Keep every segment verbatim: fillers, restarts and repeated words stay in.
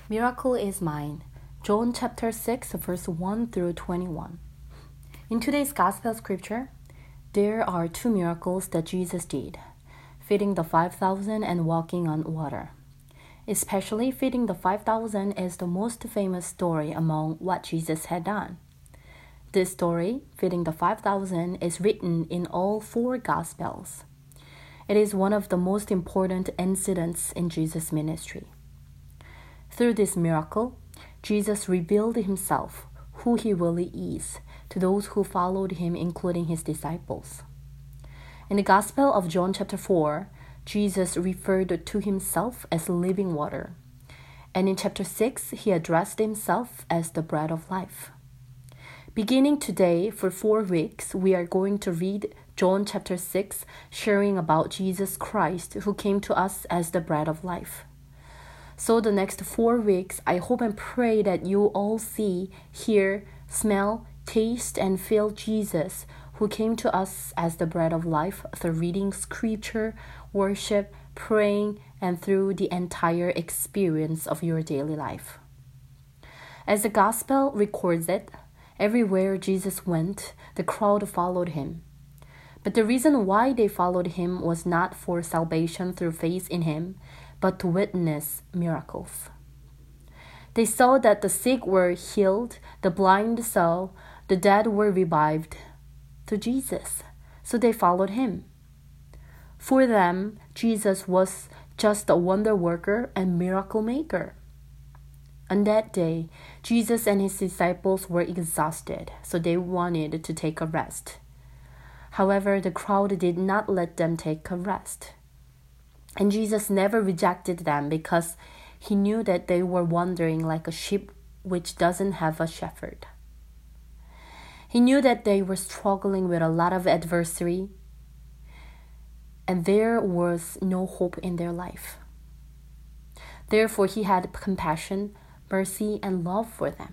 Miracle is mine. John chapter six, verse one through twenty-one. In today's gospel scripture, there are two miracles that Jesus did, feeding the five thousand and walking on water. Especially feeding the five thousand is the most famous story among what Jesus had done. This story, feeding the five thousand, is written in all four gospels. It is one of the most important incidents in Jesus' ministry. Through this miracle, Jesus revealed himself, who he really is, to those who followed him, including his disciples. In the Gospel of John chapter four, Jesus referred to himself as living water. And in chapter six, he addressed himself as the bread of life. Beginning today, for four weeks, we are going to read John chapter six, sharing about Jesus Christ, who came to us as the bread of life. So the next four weeks, I hope and pray that you all see, hear, smell, taste, and feel Jesus, who came to us as the bread of life through reading scripture, worship, praying, and through the entire experience of your daily life. As the gospel records it, everywhere Jesus went, the crowd followed him. But the reason why they followed him was not for salvation through faith in him, but to witness miracles. They saw that the sick were healed, the blind saw, the dead were revived through Jesus, so they followed him. For them, Jesus was just a wonder worker and miracle maker. On that day, Jesus and his disciples were exhausted, so they wanted to take a rest. However, the crowd did not let them take a rest. And Jesus never rejected them because he knew that they were wandering like a sheep which doesn't have a shepherd. He knew that they were struggling with a lot of adversity, and there was no hope in their life. Therefore, he had compassion, mercy, and love for them.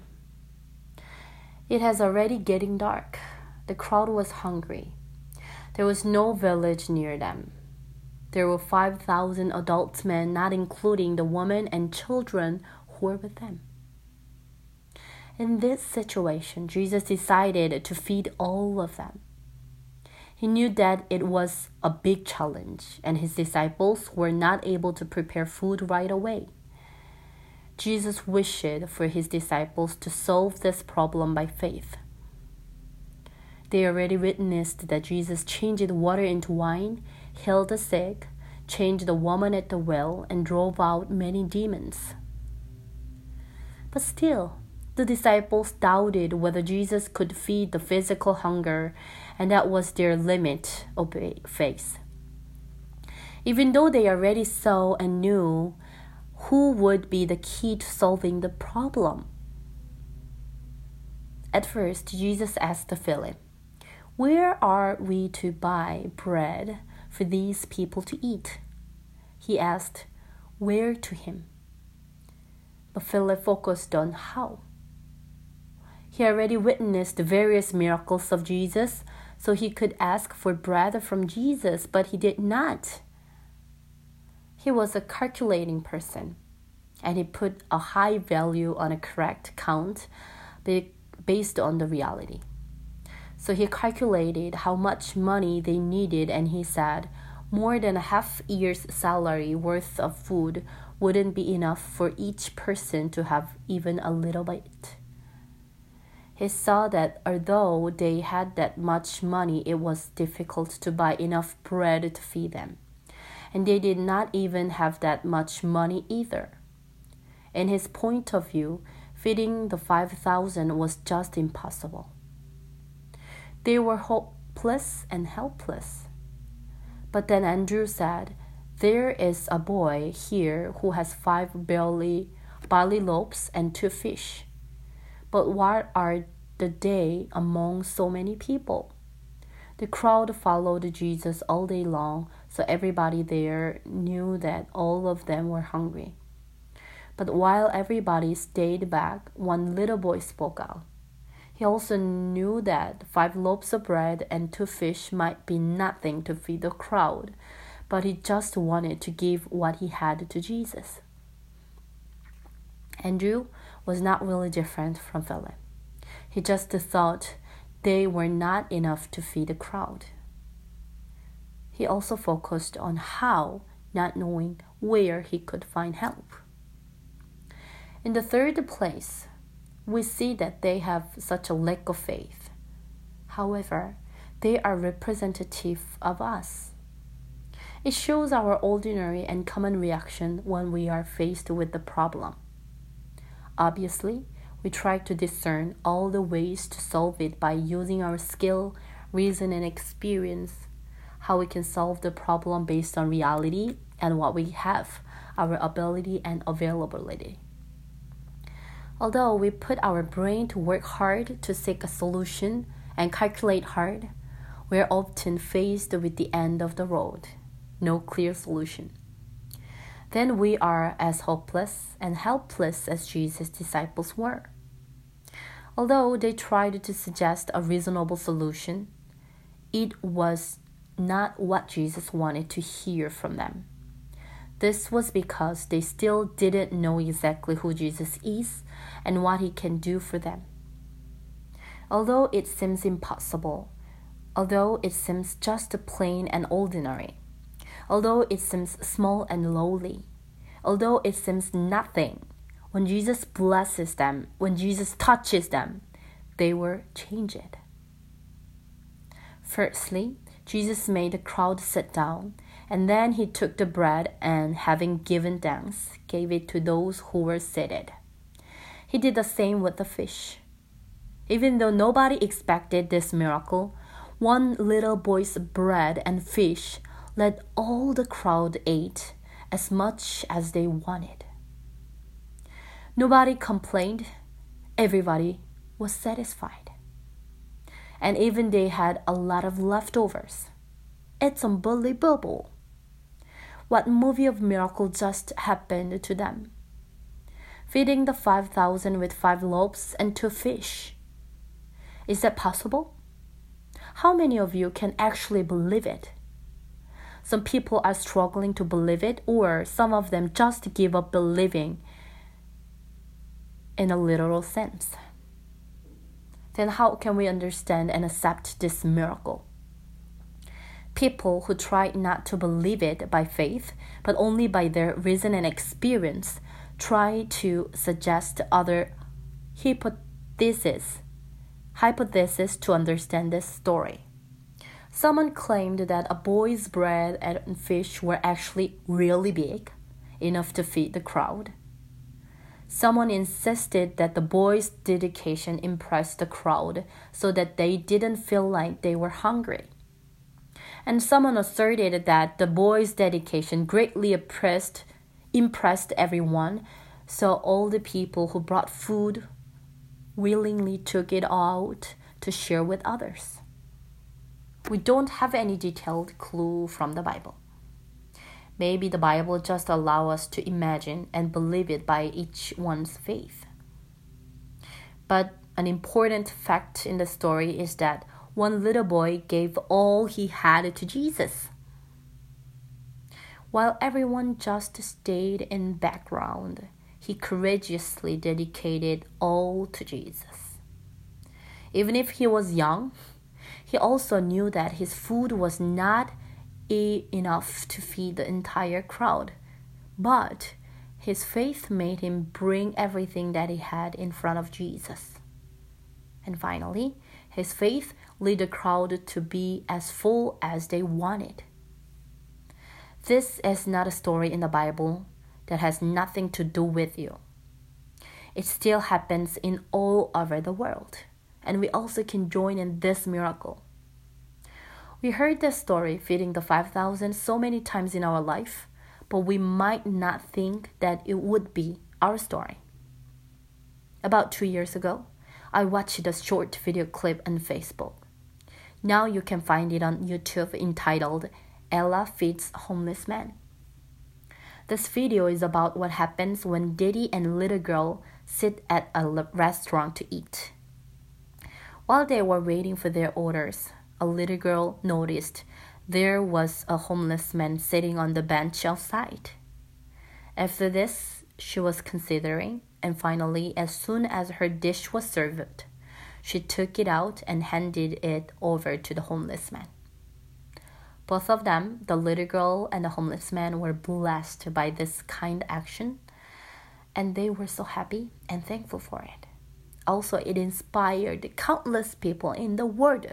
It has already getting dark. The crowd was hungry. There was no village near them. There were five thousand adult men, not including the women and children who were with them. In this situation, Jesus decided to feed all of them. He knew that it was a big challenge, and his disciples were not able to prepare food right away. Jesus wished for his disciples to solve this problem by faith. They already witnessed that Jesus changed water into wine, healed the sick, changed the woman at the well, and drove out many demons. But still, the disciples doubted whether Jesus could feed the physical hunger, and that was their limit of faith. Even though they already saw and knew who would be the key to solving the problem. At first, Jesus asked Philip, "Where are we to buy bread for these people to eat?" He asked, "Where to him?" But Philip focused on how. He already witnessed the various miracles of Jesus, so he could ask for bread from Jesus, but he did not. He was a calculating person, and he put a high value on a correct count based on the reality. So he calculated how much money they needed, and he said more than a half year's salary worth of food wouldn't be enough for each person to have even a little bit. He saw that although they had that much money, it was difficult to buy enough bread to feed them. And they did not even have that much money either. In his point of view, feeding the five thousand was just impossible. They were hopeless and helpless. But then Andrew said, "There is a boy here who has five barley, barley loaves and two fish. But what are they among so many people?" The crowd followed Jesus all day long, so everybody there knew that all of them were hungry. But while everybody stayed back, one little boy spoke out. He also knew that five loaves of bread and two fish might be nothing to feed the crowd, but he just wanted to give what he had to Jesus. Andrew was not really different from Philip. He just thought they were not enough to feed the crowd. He also focused on how, not knowing where he could find help. In the third place, we see that they have such a lack of faith. However, they are representative of us. It shows our ordinary and common reaction when we are faced with the problem. Obviously, we try to discern all the ways to solve it by using our skill, reason, and experience, how we can solve the problem based on reality and what we have, our ability and availability. Although we put our brain to work hard to seek a solution and calculate hard, we are often faced with the end of the road, no clear solution. Then we are as hopeless and helpless as Jesus' disciples were. Although they tried to suggest a reasonable solution, it was not what Jesus wanted to hear from them. This was because they still didn't know exactly who Jesus is and what he can do for them. Although it seems impossible, although it seems just plain and ordinary, although it seems small and lowly, although it seems nothing, when Jesus blesses them, when Jesus touches them, they were changed. Firstly, Jesus made the crowd sit down, and then he took the bread and, having given thanks, gave it to those who were seated. He did the same with the fish. Even though nobody expected this miracle, one little boy's bread and fish let all the crowd eat as much as they wanted. Nobody complained. Everybody was satisfied. And even they had a lot of leftovers. It's unbelievable. What movie of miracle just happened to them? Feeding the five thousand with five loaves and two fish. Is that possible? How many of you can actually believe it? Some people are struggling to believe it, or some of them just give up believing in a literal sense. Then how can we understand and accept this miracle? People who try not to believe it by faith, but only by their reason and experience, try to suggest other hypotheses, hypotheses to understand this story. Someone claimed that a boy's bread and fish were actually really big, enough to feed the crowd. Someone insisted that the boy's dedication impressed the crowd so that they didn't feel like they were hungry. And someone asserted that the boy's dedication greatly impressed, impressed everyone, so all the people who brought food willingly took it out to share with others. We don't have any detailed clue from the Bible. Maybe the Bible just allows us to imagine and believe it by each one's faith. But an important fact in the story is that one little boy gave all he had to Jesus, while everyone just stayed in background. He courageously dedicated all to Jesus. Even if he was young, he also knew that his food was not enough to feed the entire crowd, but his faith made him bring everything that he had in front of Jesus. And finally, his faith led the crowd to be as full as they wanted. This is not a story in the Bible that has nothing to do with you. It still happens in all over the world, and we also can join in this miracle. We heard this story, feeding the five thousand, so many times in our life, but we might not think that it would be our story. About two years ago, I watched a short video clip on Facebook. Now you can find it on YouTube entitled Ella Feeds Homeless Man. This video is about what happens when daddy and little girl sit at a restaurant to eat. While they were waiting for their orders, a little girl noticed there was a homeless man sitting on the bench outside. After this, she was considering, and finally, as soon as her dish was served, she took it out and handed it over to the homeless man. Both of them, the little girl and the homeless man, were blessed by this kind action, and they were so happy and thankful for it. Also, it inspired countless people in the world.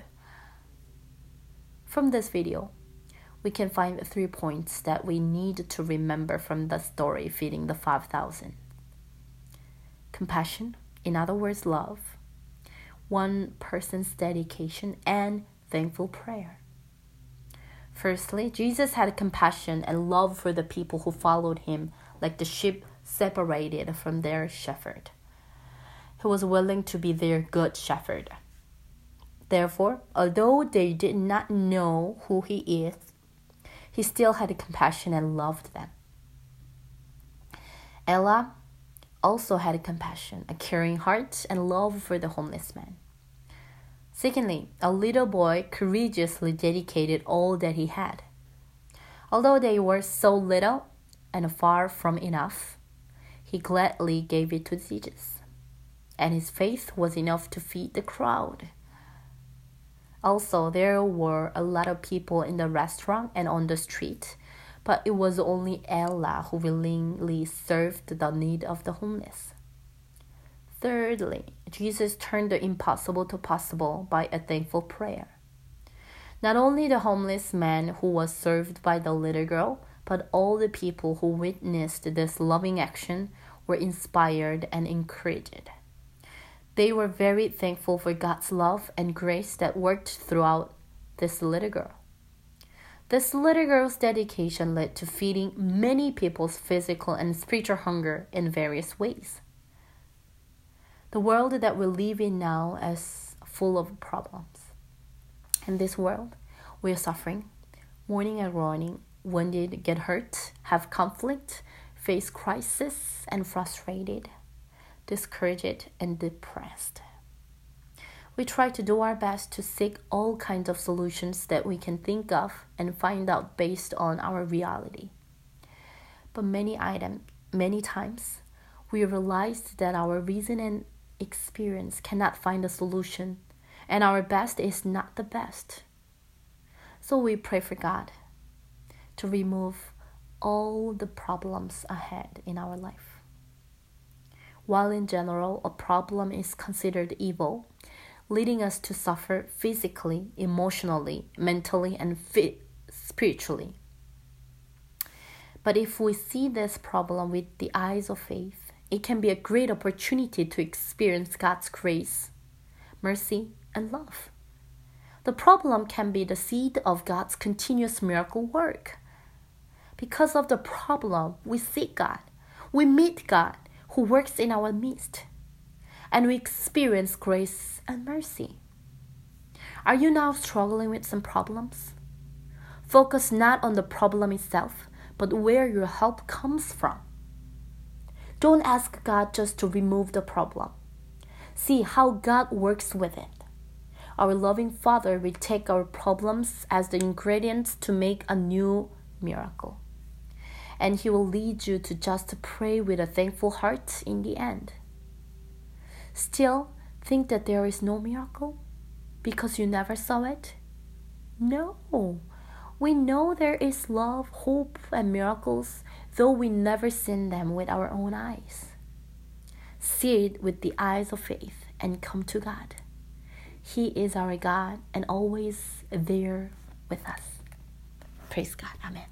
From this video, we can find three points that we need to remember from the story feeding the five thousand. Compassion, in other words, love. One person's dedication and thankful prayer. Firstly, Jesus had compassion and love for the people who followed him like the sheep separated from their shepherd. He was willing to be their good shepherd. Therefore, although they did not know who he is, he still had compassion and loved them. Ella also had compassion, a caring heart, and love for the homeless man. Secondly, a little boy courageously dedicated all that he had. Although they were so little and far from enough, he gladly gave it to Jesus, and his faith was enough to feed the crowd. Also, there were a lot of people in the restaurant and on the street, but it was only Ella who willingly served the need of the homeless. Thirdly, Jesus turned the impossible to possible by a thankful prayer. Not only the homeless man who was served by the little girl, but all the people who witnessed this loving action were inspired and encouraged. They were very thankful for God's love and grace that worked throughout this little girl. This little girl's dedication led to feeding many people's physical and spiritual hunger in various ways. The world that we live in now is full of problems. In this world, we are suffering, mourning and groaning, wounded, get hurt, have conflict, face crisis, and frustrated, discouraged, and depressed. We try to do our best to seek all kinds of solutions that we can think of and find out based on our reality. But many item, many times, we realize that our reason and experience cannot find a solution, and our best is not the best. So we pray for God to remove all the problems ahead in our life. While in general, a problem is considered evil, leading us to suffer physically, emotionally, mentally, and fi- spiritually. But if we see this problem with the eyes of faith, it can be a great opportunity to experience God's grace, mercy, and love. The problem can be the seed of God's continuous miracle work. Because of the problem, we seek God, we meet God who works in our midst, and we experience grace and mercy. Are you now struggling with some problems? Focus not on the problem itself, but where your help comes from. Don't ask God just to remove the problem. See how God works with it. Our loving Father will take our problems as the ingredients to make a new miracle. And He will lead you to just pray with a thankful heart in the end. Still, think that there is no miracle because you never saw it? No. We know there is love, hope, and miracles, though we never seen them with our own eyes. See it with the eyes of faith and come to God. He is our God and always there with us. Praise God. Amen.